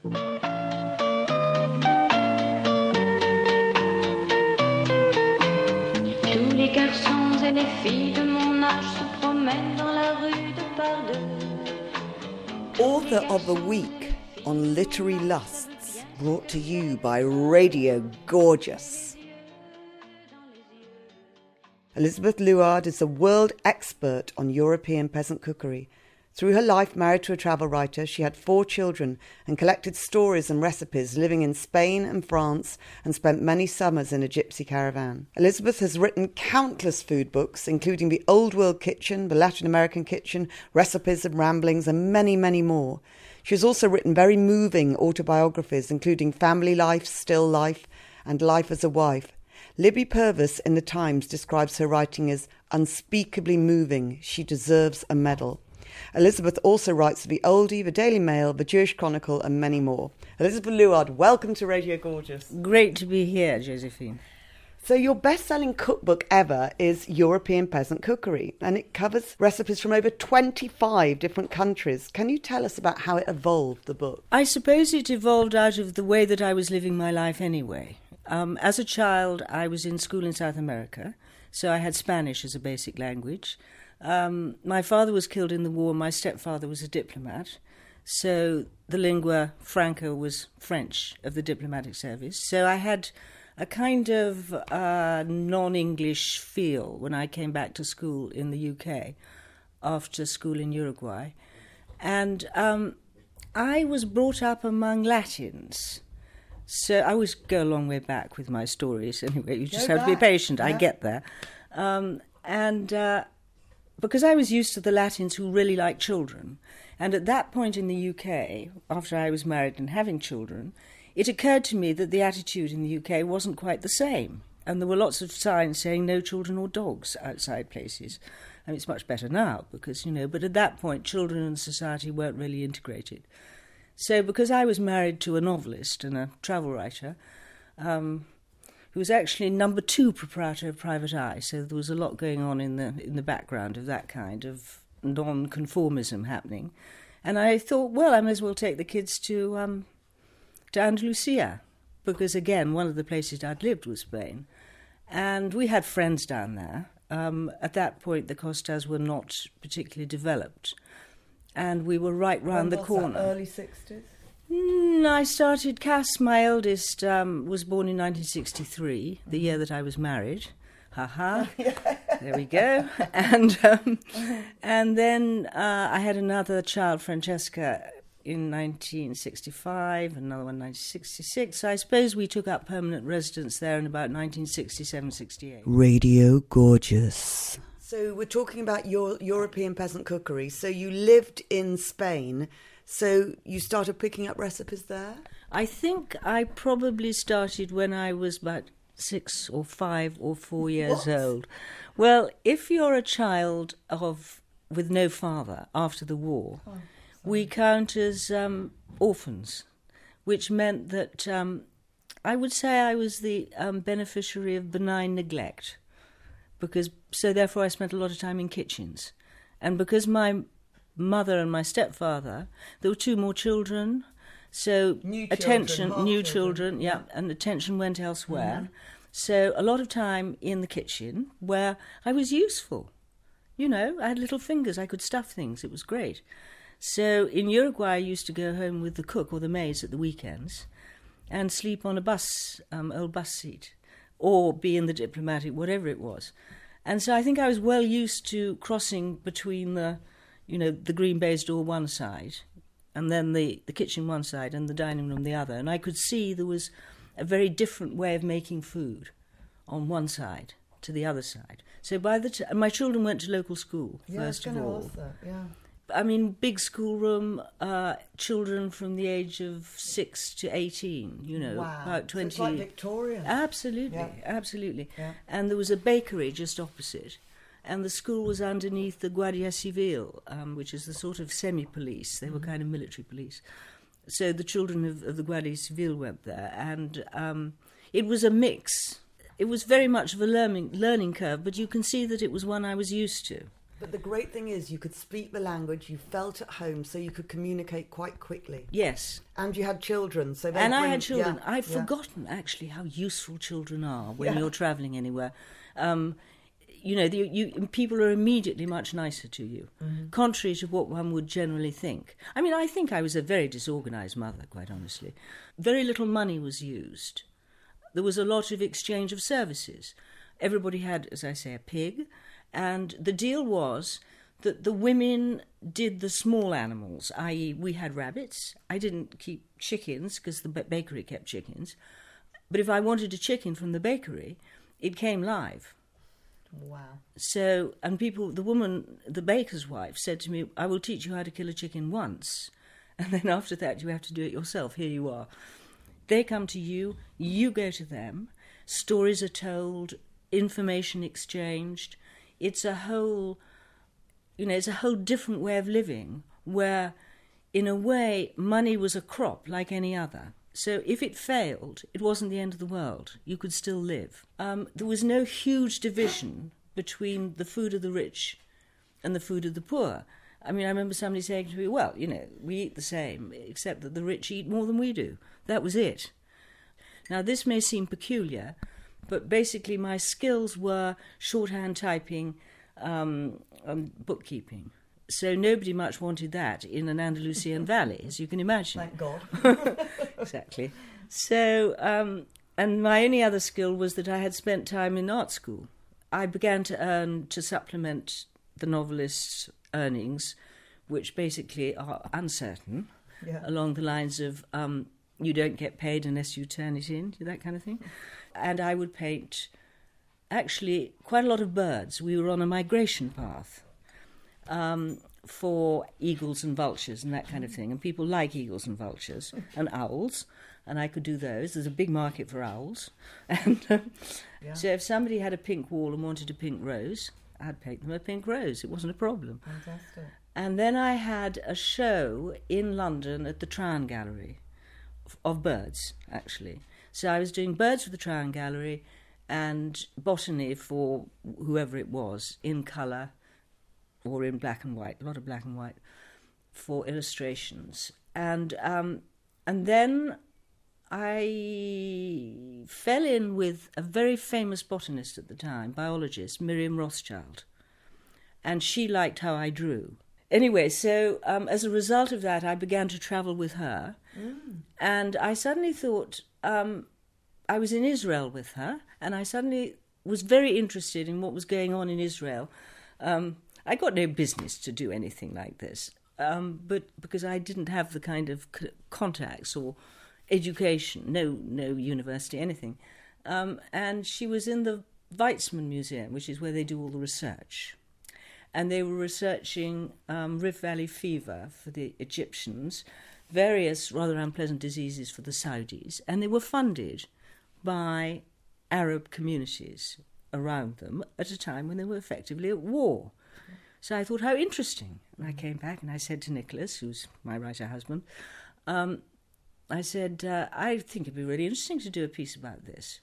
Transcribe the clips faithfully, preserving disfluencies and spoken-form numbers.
Tous les garçons et les filles de mon âge se promènent dans la rue de par deux. Author of the Week on Literary Lusts, brought to you by Radio Gorgeous. Elizabeth Luard is a world expert on European peasant cookery. Through her life married to a travel writer, she had four children and collected stories and recipes, living in Spain and France, and spent many summers in a gypsy caravan. Elizabeth has written countless food books, including The Old World Kitchen, The Latin American Kitchen, Recipes and Ramblings, and many, many more. She has also written very moving autobiographies, including Family Life, Still Life, and Life as a Wife. Libby Purvis in The Times describes her writing as unspeakably moving. She deserves a medal. Elizabeth also writes for The Oldie, The Daily Mail, The Jewish Chronicle, and many more. Elizabeth Luard, welcome to Radio Gorgeous. Great to be here, Josephine. So your best-selling cookbook ever is European Peasant Cookery, and it covers recipes from over twenty-five different countries. Can you tell us about how it evolved, the book? I suppose it evolved out of the way that I was living my life anyway. Um, as a child, I was in school in South America, so I had Spanish as a basic language. Um, my father was killed in the war. My stepfather was a diplomat. So the lingua franca was French of the diplomatic service. So I had a kind of uh, non-English feel when I came back to school in the U K after school in Uruguay. And um, I was brought up among Latins. So I always go a long way back with my stories. Anyway, you just go have back. to be patient. Yeah. I get there. Um, and... Uh, Because I was used to the Latins who really like children, and at that point in the U K, after I was married and having children, it occurred to me that the attitude in the U K wasn't quite the same, and there were lots of signs saying no children or dogs outside places. I mean, it's much better now, because, you know, but at that point, children and society weren't really integrated. So because I was married to a novelist and a travel writer, um... who was actually number two proprietor of Private Eye, so there was a lot going on in the in the background of that kind of non-conformism happening. And I thought, well, I may as well take the kids to um, to Andalusia, because, again, one of the places I'd lived was Spain. And we had friends down there. Um, at that point, the Costas were not particularly developed. And we were right round the corner. That, early sixties? Mm, I started, Cass, my eldest, um, was born in nineteen sixty-three, the year that I was married. Ha-ha. There we go. And um, and then uh, I had another child, Francesca, in nineteen sixty-five, another one in nineteen sixty-six. So I suppose we took up permanent residence there in about nineteen sixty-seven sixty-eight. Radio Gorgeous. So we're talking about your European peasant cookery. So you lived in Spain. So you started picking up recipes there? I think I probably started when I was about six or five or four years What? old. Well, if you're a child of with no father after the war, oh, we count as um, orphans, which meant that um, I would say I was the um, beneficiary of benign neglect, because so therefore I spent a lot of time in kitchens, and because my mother and my stepfather, there were two more children, so new attention, children, new children. children, yeah, and attention went elsewhere. Mm-hmm. So a lot of time in the kitchen where I was useful. You know, I had little fingers, I could stuff things, it was great. So in Uruguay, I used to go home with the cook or the maids at the weekends and sleep on a bus, um, old bus seat, or be in the diplomatic, whatever it was. And so I think I was well used to crossing between the you know, the green baize door one side, and then the, the kitchen one side, and the dining room the other. And I could see there was a very different way of making food on one side to the other side. So by the time... my children went to local school, yeah, first of all. Yeah, I was going to ask that, yeah. I mean, big schoolroom, uh, children from the age of six to eighteen, you know, wow. about twenty. So it's like Victorian. Absolutely, yeah. absolutely. Yeah. And there was a bakery just opposite, and the school was underneath the Guardia Civil, um, which is the sort of semi-police. They mm-hmm. were kind of military police. So the children of, of the Guardia Civil went there, and um, it was a mix. It was very much of a learning learning curve, but you can see that it was one I was used to. But the great thing is you could speak the language, you felt at home, so you could communicate quite quickly. Yes. And you had children. so they And bring, I had children. Yeah, I'd yeah. forgotten, actually, how useful children are when Yeah. you're travelling anywhere. Um, you know, the, you, people are immediately much nicer to you, mm-hmm. contrary to what one would generally think. I mean, I think I was a very disorganised mother, quite honestly. Very little money was used. There was a lot of exchange of services. Everybody had, as I say, a pig, and the deal was that the women did the small animals, that is we had rabbits. I didn't keep chickens because the bakery kept chickens. But if I wanted a chicken from the bakery, it came live. Wow. So, and people, the woman, the baker's wife, said to me, I will teach you how to kill a chicken once. And then after that, you have to do it yourself. Here you are. They come to you, you go to them, stories are told, information exchanged. It's a whole, you know, it's a whole different way of living where, in a way, money was a crop like any other. So if it failed, it wasn't the end of the world. You could still live. Um, there was no huge division between the food of the rich and the food of the poor. I mean, I remember somebody saying to me, well, you know, we eat the same, except that the rich eat more than we do. That was it. Now, this may seem peculiar, but basically my skills were shorthand typing um, and bookkeeping. So nobody much wanted that in an Andalusian valley, as you can imagine. Thank God. Exactly. So, um, and my only other skill was that I had spent time in art school. I began to earn, to supplement the novelist's earnings, which basically are uncertain, yeah. along the lines of um, you don't get paid unless you turn it in, that kind of thing. And I would paint, actually, quite a lot of birds. We were on a migration path. Um, for eagles and vultures and that kind of thing. And people like eagles and vultures and owls, and I could do those. There's a big market for owls. And um, yeah. So if somebody had a pink wall and wanted a pink rose, I'd paint them a pink rose. It wasn't a problem. Fantastic. And then I had a show in London at the Tryon Gallery of birds, actually. So I was doing birds for the Tryon Gallery and botany for whoever it was, in colour, or in black and white, a lot of black and white, for illustrations. And um, and then I fell in with a very famous botanist at the time, biologist, Miriam Rothschild. And she liked how I drew. Anyway, so um, as a result of that, I began to travel with her. Mm. And I suddenly thought, um, I was in Israel with her, and I suddenly was very interested in what was going on in Israel. Um, I got no business to do anything like this, um, but because I didn't have the kind of c- contacts or education, no no university, anything. Um, and she was in the Weizmann Museum, which is where they do all the research. And they were researching um, Rift Valley fever for the Egyptians, various rather unpleasant diseases for the Saudis, and they were funded by Arab communities around them at a time when they were effectively at war. So I thought, how interesting. And I came back and I said to Nicholas, who's my writer husband, um, I said, uh, I think it'd be really interesting to do a piece about this.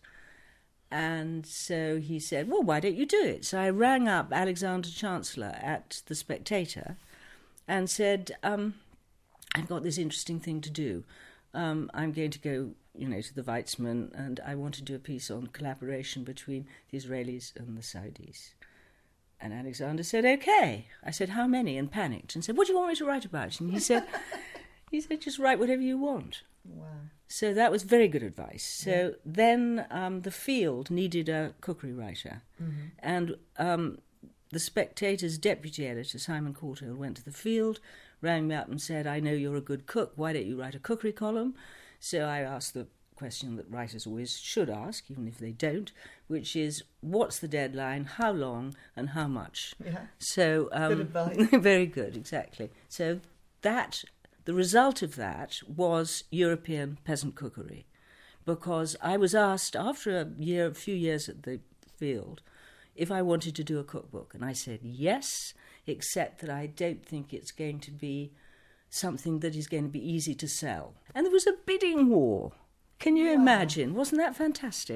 And so he said, well, why don't you do it? So I rang up Alexander Chancellor at The Spectator and said, um, I've got this interesting thing to do. Um, I'm going to go, you know, to the Weizmann, and I want to do a piece on collaboration between the Israelis and the Saudis. And Alexander said, OK. I said, how many? And panicked and said, what do you want me to write about? And he said, he said, just write whatever you want. Wow. So that was very good advice. So yeah. then um, the Field needed a cookery writer. Mm-hmm. And um, the Spectator's deputy editor, Simon Courtauld, went to the Field, rang me up and said, I know you're a good cook. Why don't you write a cookery column? So I asked the question that writers always should ask, even if they don't, which is, what's the deadline, how long, and how much? Yeah. So, um, good advice. Very good, exactly. So that, the result of that was European peasant cookery, because I was asked after a year, a few years at the Field, if I wanted to do a cookbook, and I said yes, except that I don't think it's going to be something that is going to be easy to sell. And there was a bidding war. Can you wow. imagine? Wasn't that fantastic?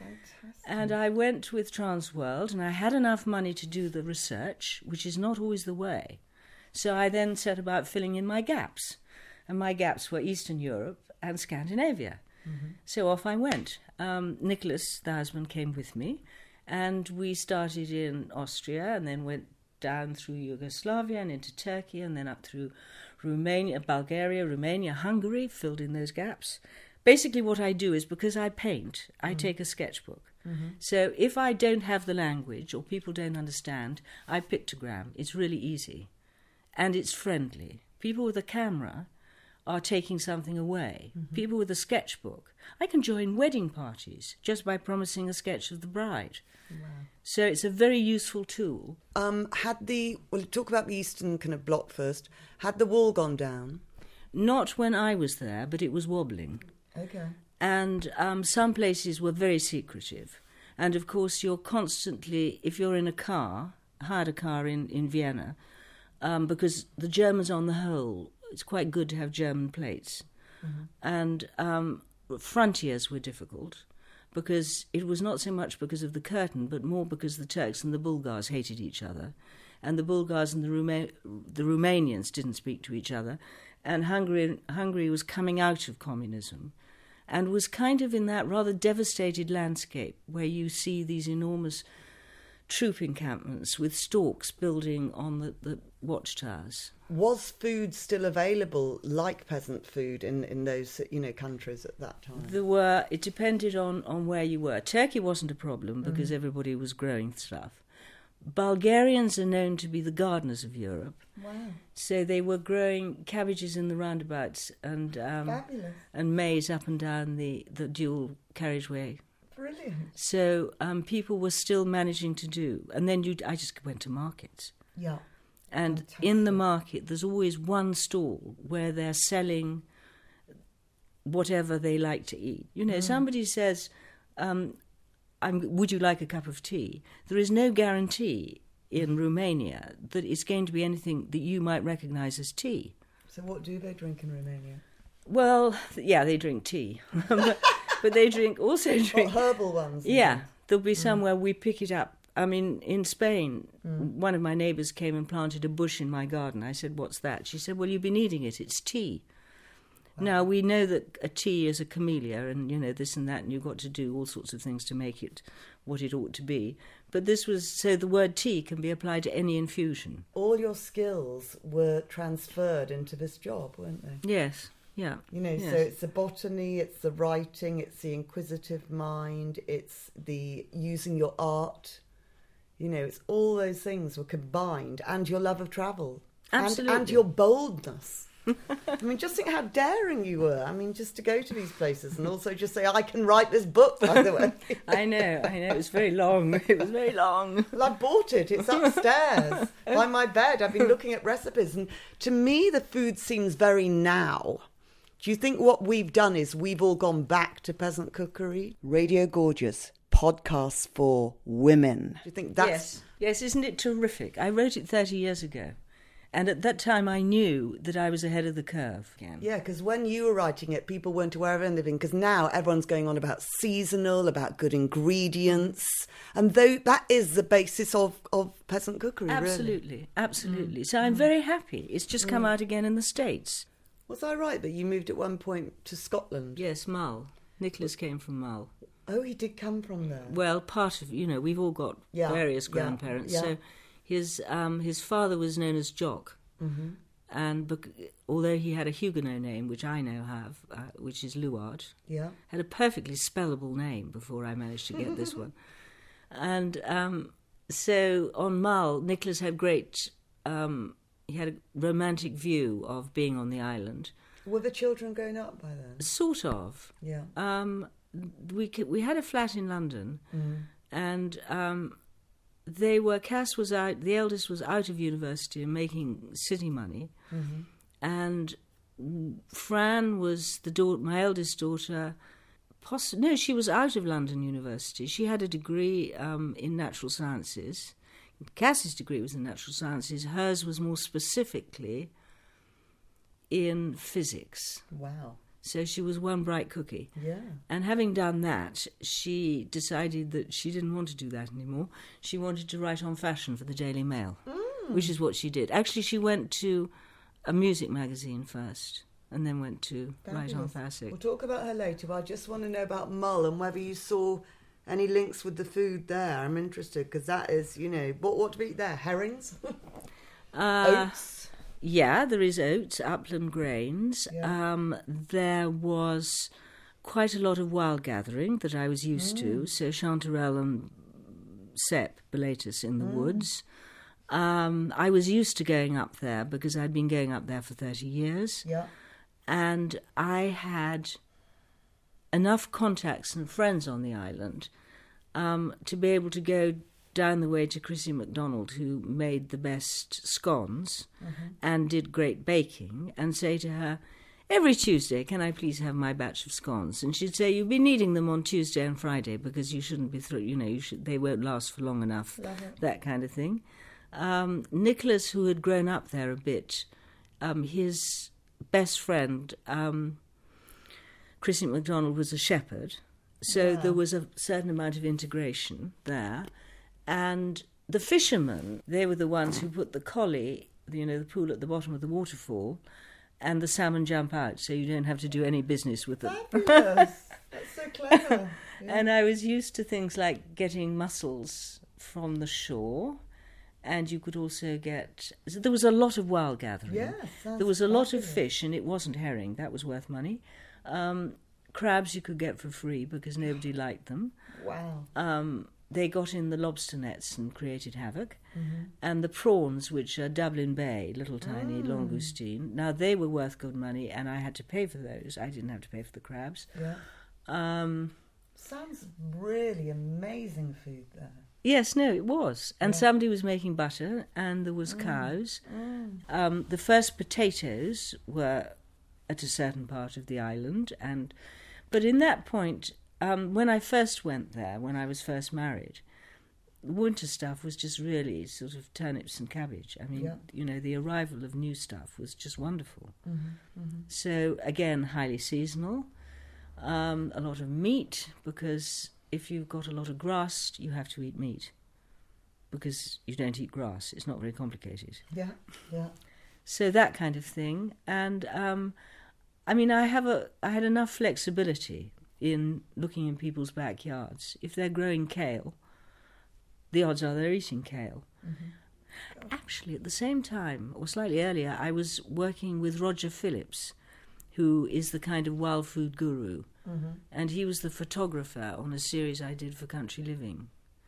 Fantastic. And I went with Transworld, and I had enough money to do the research, which is not always the way. So I then set about filling in my gaps. And my gaps were Eastern Europe and Scandinavia. Mm-hmm. So off I went. Um, Nicholas, the husband, came with me, and we started in Austria and then went down through Yugoslavia and into Turkey and then up through Romania, Bulgaria, Romania, Hungary, filled in those gaps. Basically what I do is, because I paint, I mm-hmm. take a sketchbook. Mm-hmm. So if I don't have the language or people don't understand, I pictogram. It's really easy. And it's friendly. People with a camera are taking something away. Mm-hmm. People with a sketchbook. I can join wedding parties just by promising a sketch of the bride. Wow. So it's a very useful tool. Um, had the, well, talk about the Eastern kind of bloc first. Had the wall gone down? Not when I was there, but it was wobbling. Okay. And um, some places were very secretive. And of course you're constantly, if you're in a car, hired a car in, in Vienna, um, because the Germans on the whole, it's quite good to have German plates. Mm-hmm. And um, frontiers were difficult because it was not so much because of the curtain, but more because the Turks and the Bulgars hated each other. And the Bulgars and the, Ruma- the Romanians didn't speak to each other. And Hungary, Hungary was coming out of communism and was kind of in that rather devastated landscape where you see these enormous troop encampments with storks building on the, the watchtowers. Was food still available like peasant food in, in those, you know, countries at that time? There were, it depended on, on where you were. Turkey wasn't a problem because mm. everybody was growing stuff. Bulgarians are known to be the gardeners of Europe. Wow. So they were growing cabbages in the roundabouts and um, and maize up and down the, the dual carriageway. Brilliant. So um, people were still managing to do. And then you, I just went to markets. Yeah. And Fantastic. In the market, there's always one stall where they're selling whatever they like to eat. You know, mm. somebody says, um, I'm, would you like a cup of tea? There is no guarantee in Romania that it's going to be anything that you might recognise as tea. So what do they drink in Romania? Well, yeah, they drink tea. but, but they drink also drink... What, herbal ones? Yeah, there'll be some mm. where we pick it up. I mean, in Spain, mm. one of my neighbours came and planted a bush in my garden. I said, what's that? She said, well, you've been eating it. It's tea. Wow. Now, we know that a tea is a camellia and, you know, this and that, and you've got to do all sorts of things to make it what it ought to be. But this was, so the word tea can be applied to any infusion. All your skills were transferred into this job, weren't they? Yes, yeah. You know, yes. So it's the botany, it's the writing, it's the inquisitive mind, it's the using your art. You know, it's all those things were combined, and your love of travel. Absolutely. And, and your boldness. I mean, just think how daring you were. I mean, just to go to these places and also just say, I can write this book, by the way. I know, I know. It was very long. It was very long. Well, I bought it. It's upstairs by my bed. I've been looking at recipes. And to me, the food seems very now. Do you think what we've done is we've all gone back to peasant cookery? Radio Gorgeous. Podcasts for women. Do you think that's... Yes, yes, isn't it terrific? I wrote it thirty years ago. And at that time I knew that I was ahead of the curve. Again. Yeah, because when you were writing it, people weren't aware of anything. Because now everyone's going on about seasonal, about good ingredients. And though that is the basis of, of peasant cookery, absolutely, really. Absolutely. Mm. So I'm mm. very happy. It's just come mm. out again in the States. Was I right that you moved at one point to Scotland? Yes, Mull. Nicholas came from Mull. Oh, he did come from there. Well, part of, you know, we've all got yeah, various grandparents. Yeah, yeah. So his um, his father was known as Jock. Mm-hmm. And bec- although he had a Huguenot name, which I now have, uh, which is Luard, yeah. had a perfectly spellable name before I managed to get this one. And um, so on Mull, Nicholas had great, um, he had a romantic view of being on the island. Were the children grown up by then? Sort of. Yeah. Um, we we had a flat in London, mm. and um, they were. Cass was out. The eldest was out of university and making city money, mm-hmm. and Fran was the daughter, my eldest daughter. Poss- no, she was out of London University. She had a degree um, in natural sciences. Cass's degree was in natural sciences. Hers was more specifically in physics. Wow. So she was one bright cookie. Yeah. And having done that, she decided that she didn't want to do that anymore. She wanted to write on fashion for the Daily Mail, mm. which is what she did. Actually, she went to a music magazine first and then went to Fabulous. write on fashion. We'll talk about her later, but I just want to know about Mull and whether you saw any links with the food there. I'm interested because that is, you know, what, what to eat there? Herrings? uh, Oats? Yeah, there is oats, upland grains. Yeah. Um, there was quite a lot of wild gathering that I was used mm. to, so chanterelle and cep, boletus in the mm. woods. Um, I was used to going up there because I'd been going up there for thirty years. Yeah. And I had enough contacts and friends on the island um, to be able to go down the way to Chrissy MacDonald, who made the best scones mm-hmm. and did great baking, and say to her, every Tuesday, can I please have my batch of scones? And she'd say, you've been needing them on Tuesday and Friday because you shouldn't be through, you know, you should, they won't last for long enough, that kind of thing. Um, Nicholas, who had grown up there a bit, um, his best friend, um, Chrissy MacDonald, was a shepherd, so wow. there was a certain amount of integration there. And the fishermen, they were the ones who put the collie, you know, the pool at the bottom of the waterfall, and the salmon jump out, so you don't have to do any business with them. Fabulous! That's so clever. Yeah. And I was used to things like getting mussels from the shore, and you could also get... There was a lot of wild gathering. Yes, there was a fabulous. lot of fish, and it wasn't herring. That was worth money. Um, crabs you could get for free because nobody liked them. Wow. Um, they got in the lobster nets and created havoc. Mm-hmm. And the prawns, which are Dublin Bay, little tiny mm. langoustine, now they were worth good money, and I had to pay for those. I didn't have to pay for the crabs. Yeah. Um, Sounds really amazing food there. Yes, no, it was. And yeah. somebody was making butter, and there was mm. cows. Mm. Um, the first potatoes were at a certain part of the island, and but in that point... Um, when I first went there, when I was first married, winter stuff was just really sort of turnips and cabbage. I mean, yeah. you know, the arrival of new stuff was just wonderful. Mm-hmm, mm-hmm. So, again, highly seasonal. Um, a lot of meat, because if you've got a lot of grass, you have to eat meat. Because you don't eat grass. It's not very complicated. Yeah, yeah. So that kind of thing. And, um, I mean, I have a, I had enough flexibility in looking in people's backyards. If they're growing kale, the odds are they're eating kale. Mm-hmm. Actually, at the same time, or slightly earlier, I was working with Roger Phillips, who is the kind of wild food guru. Mm-hmm. And he was the photographer on a series I did for Country Living.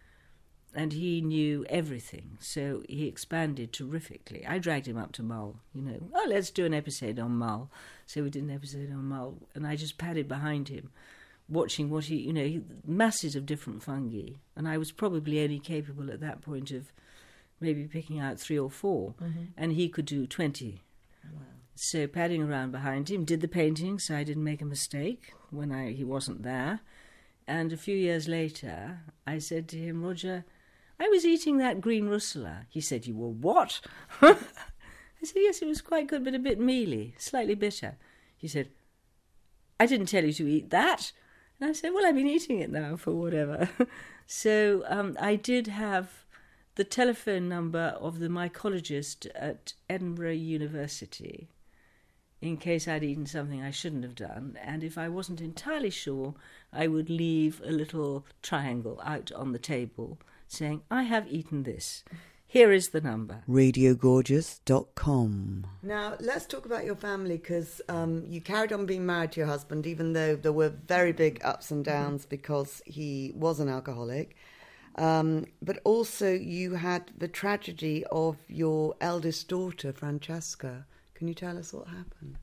And he knew everything, so he expanded terrifically. I dragged him up to Mull, you know. Oh, let's do an episode on Mull. So we did an episode on Mull, and I just padded behind him, watching what he, you know, he, masses of different fungi. And I was probably only capable at that point of maybe picking out three or four, mm-hmm. and he could do twenty. Wow. So padding around behind him, did the painting, so I didn't make a mistake when I he wasn't there. And a few years later, I said to him, Roger, I was eating that green russula. He said, you were what? I said, yes, it was quite good, but a bit mealy, slightly bitter. He said, I didn't tell you to eat that. And I said, well, I've been eating it now for whatever. So um, I did have the telephone number of the mycologist at Edinburgh University in case I'd eaten something I shouldn't have done. And if I wasn't entirely sure, I would leave a little triangle out on the table saying, I have eaten this. Here is the number. radio gorgeous dot com. Now, let's talk about your family, because um, you carried on being married to your husband, even though there were very big ups and downs because he was an alcoholic. Um, but also you had the tragedy of your eldest daughter, Francesca. Can you tell us what happened?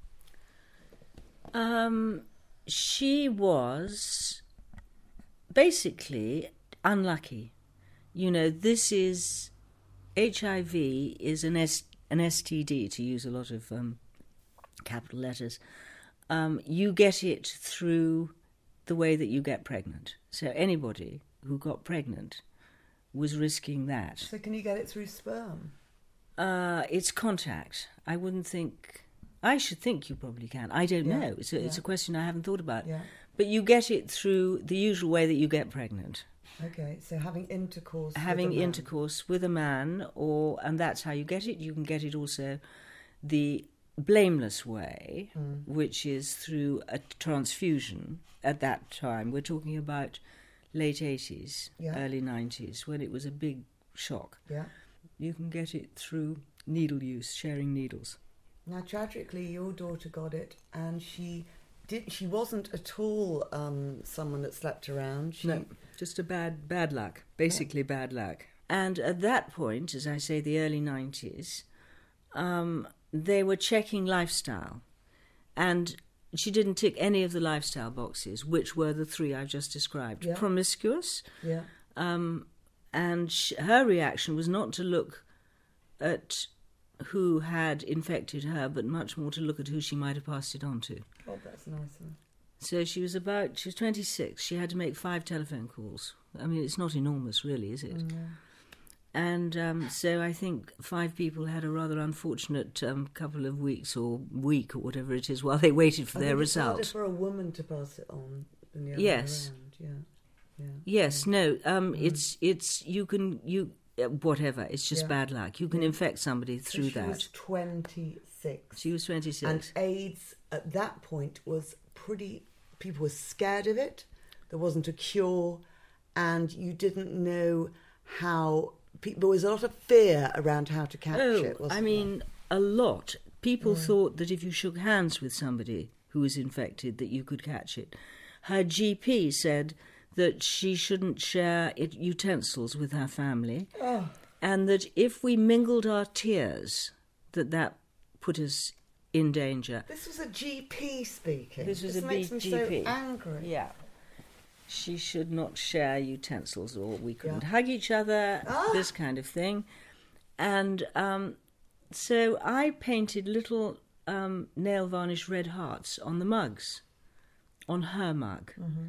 Um, she was basically unlucky. You know, this is... H I V is an S, an S T D, to use a lot of um, capital letters. Um, you get it through the way that you get pregnant. So anybody who got pregnant was risking that. So can you get it through sperm? Uh, it's contact. I wouldn't think I should think you probably can. I don't Yeah. know. It's a, Yeah. it's a question I haven't thought about. Yeah. But you get it through the usual way that you get pregnant. Okay, so having intercourse. Having with a man. intercourse with a man, or and that's how you get it. You can get it also the blameless way, Mm. which is through a transfusion. At that time, we're talking about late eighties, Yeah. early nineties, when it was a big shock. Yeah. You can get it through needle use, sharing needles. Now, tragically, your daughter got it, and she did. She wasn't at all um, someone that slept around. She, No, just a bad bad luck, basically bad luck. And at that point, as I say, the early nineties, um, they were checking lifestyle. And she didn't tick any of the lifestyle boxes, which were the three I've just described. Yeah. Promiscuous. Yeah. Um, and sh- her reaction was not to look at who had infected her, but much more to look at who she might have passed it on to. Oh, that's nice. Huh? So she was about, she was twenty-six. She had to make five telephone calls. I mean, it's not enormous, really, is it? Mm. And um, so I think five people had a rather unfortunate um, couple of weeks or week or whatever it is while they waited for I their think it's harder result. for a woman to pass it on than the other Yes. way around. Yeah. Yeah. Yes, no, um, it's, it's, you can, you, uh, whatever, it's just Yeah. bad luck. You can Yeah. infect somebody So through she that. was twenty-six. She was twenty-six. And AIDS at that point was pretty. People were scared of it. There wasn't a cure, and you didn't know how. Pe- there was a lot of fear around how to catch Oh, it. Wasn't I mean, a lot. People Mm. thought that if you shook hands with somebody who was infected, that you could catch it. Her G P said that she shouldn't share it, utensils with her family, there? Oh, and that if we mingled our tears, that that put us in danger. this was a G P speaking. This was this a makes B- me G so P. angry. Yeah. She should not share utensils, or we couldn't Yeah. hug each other, Ah. this kind of thing. And um, so I painted little um, nail varnish red hearts on the mugs, on her mug. Mm-hmm.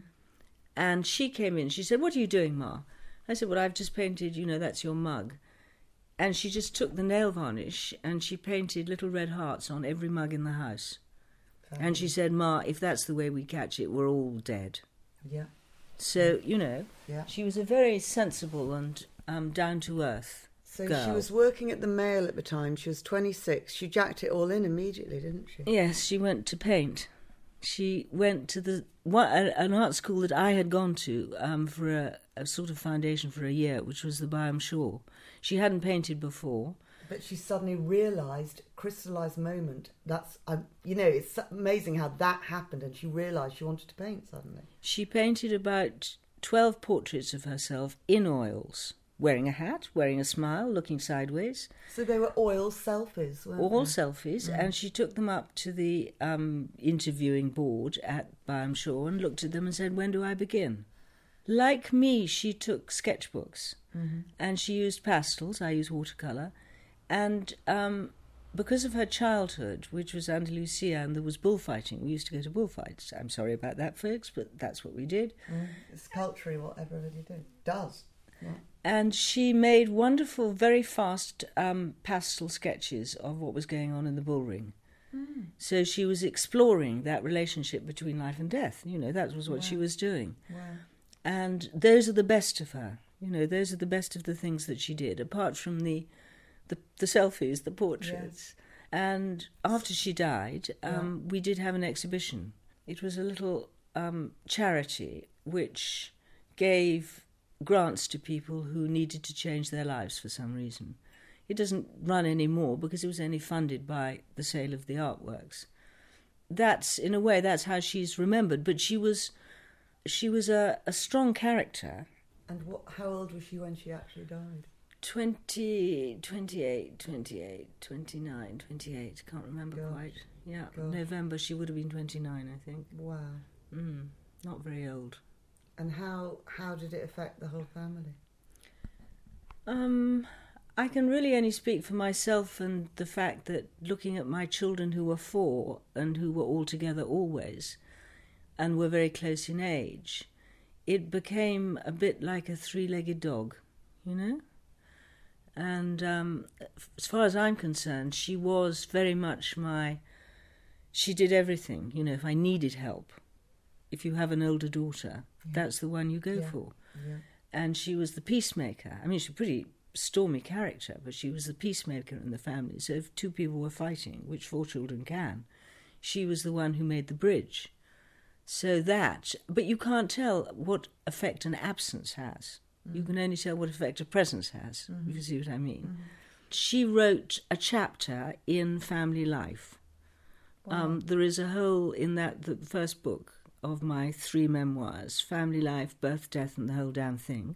And she came in, she said, "What are you doing, Ma?" I said, "Well, I've just painted, you know, that's your mug." And she just took the nail varnish and she painted little red hearts on every mug in the house. And she said, "Ma, if that's the way we catch it, we're all dead." Yeah. So, you know, Yeah. she was a very sensible and um, down-to-earth So girl. she was working at the Mail at the time. She was twenty-six. She jacked it all in immediately, didn't she? Yes, she went to paint. She went to the one, an art school that I had gone to um, for a, a sort of foundation for a year, which was the Byam Shaw. She hadn't painted before. But she suddenly realised, crystallised moment. That's, um, you know, it's amazing how that happened, and she realised she wanted to paint suddenly. She painted about twelve portraits of herself in oils, wearing a hat, wearing a smile, looking sideways. So they were oil selfies, weren't All they? selfies, Mm. and she took them up to the um, interviewing board at Byam Shaw and looked at them and said, "When do I begin?" Like me, she took sketchbooks, Mm-hmm. and she used pastels. I use watercolour. And um, because of her childhood, which was Andalusia, and there was bullfighting, we used to go to bullfights. I'm sorry about that, folks, but that's what we did. Mm. It's culturally what everybody did. does. Yeah. And she made wonderful, very fast um, pastel sketches of what was going on in the bullring. Mm. So she was exploring that relationship between life and death. You know, that was what Wow. she was doing. Wow. And those are the best of her. You know, those are the best of the things that she did, apart from the the, the selfies, the portraits. And after she died, um, we did have an exhibition. It was a little um, charity which gave grants to people who needed to change their lives for some reason. It doesn't run anymore because it was only funded by the sale of the artworks. That's, in a way, that's how she's remembered. But she was, she was a, a strong character. And what? How old was she when she actually died? twenty, twenty-eight, twenty-eight, twenty-nine, twenty-eight, can't remember Gosh. quite. Yeah, Gosh. November she would have been twenty-nine, I think. Wow. Mm, not very old. And how how did it affect the whole family? Um, I can really only speak for myself and the fact that looking at my children who were four and who were all together always and were very close in age, it became a bit like a three-legged dog, you know? And um, as far as I'm concerned, she was very much my she did everything. You know, if I needed help, if you have an older daughter, yeah. that's the one you go yeah. for. Yeah. And she was the peacemaker. I mean, she's a pretty stormy character, but she was the peacemaker in the family. So if two people were fighting, which four children can, she was the one who made the bridge. So that, but you can't tell what effect an absence has. Mm-hmm. You can only tell what effect a presence has, mm-hmm. if you see what I mean. Mm-hmm. She wrote a chapter in family life. Wow. Um, there is a whole, in that, the first book of my three memoirs, Family Life, Birth, Death and the Whole Damn Thing.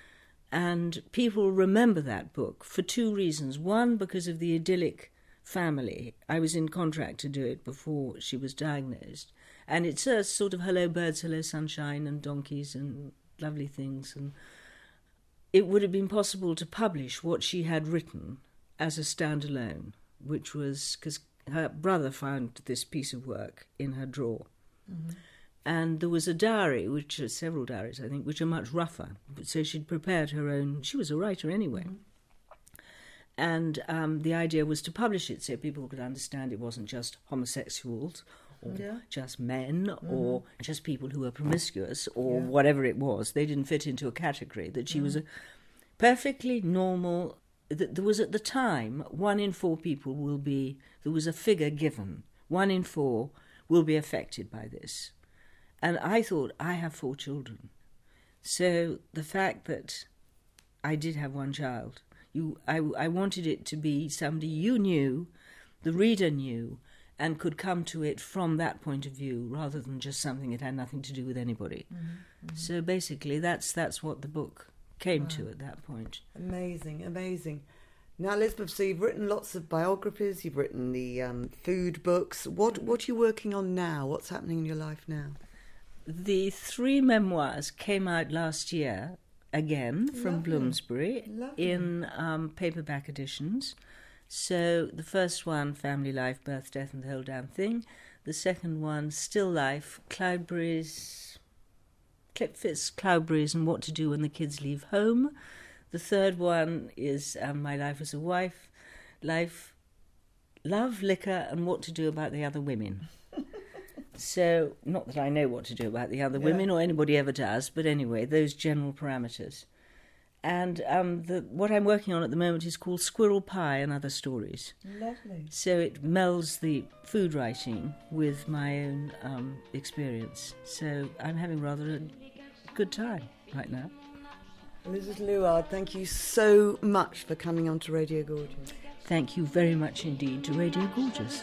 And people remember that book for two reasons. One, because of the idyllic family. I was in contract to do it before she was diagnosed. And it's a sort of hello birds, hello sunshine and donkeys and lovely things. And it would have been possible to publish what she had written as a standalone, which was because her brother found this piece of work in her drawer. Mm-hmm. And there was a diary, which are several diaries, I think, which are much rougher. So she'd prepared her own... She was a writer anyway. Mm-hmm. And um, the idea was to publish it so people could understand it wasn't just homosexuals or yeah. just men mm-hmm. or just people who were promiscuous or yeah. whatever it was. They didn't fit into a category, that she mm-hmm. was a perfectly normal... That there was at the time, one in four people will be... There was a figure given. One in four will be affected by this. And I thought, I have four children. So the fact that I did have one child, you, I, I wanted it to be somebody you knew, the reader knew, and could come to it from that point of view, rather than just something that had nothing to do with anybody. Mm-hmm, mm-hmm. So basically, that's that's what the book came wow. to at that point. Amazing, amazing. Now, Elizabeth, so you've written lots of biographies, you've written the um, food books. What, what are you working on now? What's happening in your life now? The three memoirs came out last year, again, from Lovely. Bloomsbury, Lovely. in um, paperback editions. So the first one, Family Life, Birth, Death and the Whole Damn Thing. The second one, Still Life, Cloudberries, Clipfits, Cloudberries and What to Do When the Kids Leave Home. The third one is um, My Life as a Wife, Life, Love, Liquor and What to Do About the Other Women. So, not that I know what to do about the other yeah. women or anybody ever does, but anyway, those general parameters. And um, the, what I'm working on at the moment is called Squirrel Pie and Other Stories. Lovely. So it melds the food writing with my own um, experience. So I'm having rather a good time right now. Elizabeth Luard, thank you so much for coming on to Radio Gorgeous. Thank you very much indeed to Radio Gorgeous.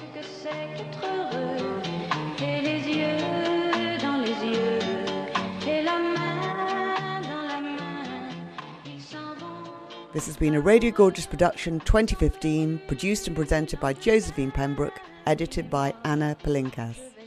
This has been a Radio Gorgeous production twenty fifteen, produced and presented by Josephine Pembroke, edited by Anna Palinkas.